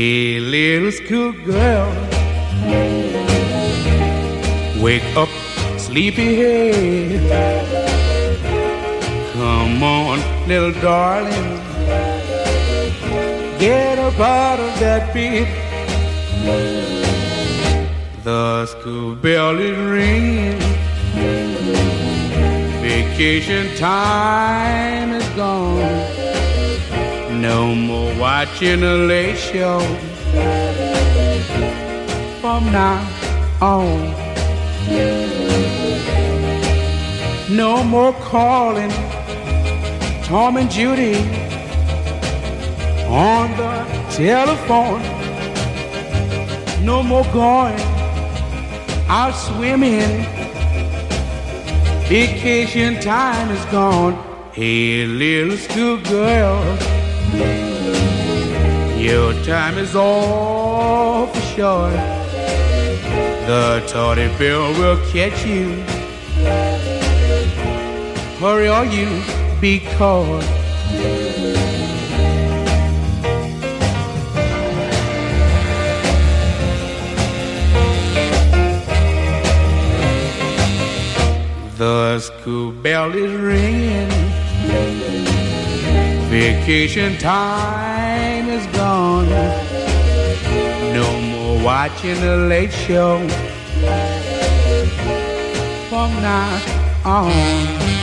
Hey, little schoolgirl, wake up, sleepyhead. Come on, little darling, get up out of that bed. The school bell is ringing. Vacation time is gone. No more watching a late show. From now on, no more calling Tom and Judy on the telephone. No more going out swimming. Vacation time is gone. Hey, little schoolgirl, your time is awful short. The tardy bell will catch you. Hurry or you be caught. The school bell is ringing. Vacation time is gone. No more watching the late show. From now on.